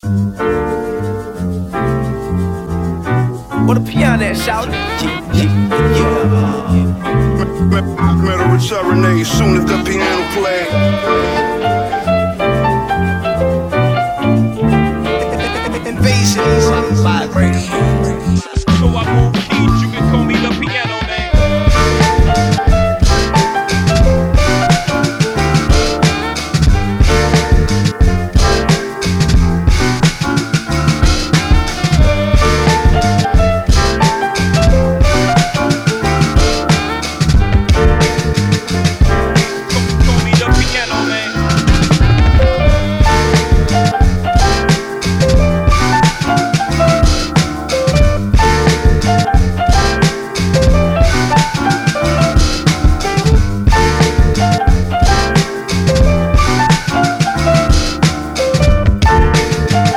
What a piano at, shout it. Metal reserenade soon as the piano play. Invasion, vibrating.